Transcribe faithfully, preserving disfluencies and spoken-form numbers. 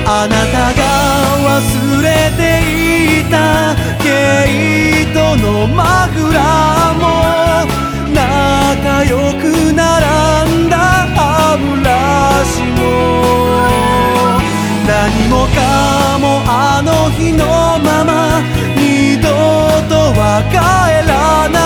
あなたが忘れていた毛糸のマフラーも仲良く並んだ歯ブラシも何もかもあの日のまま二度とは帰らない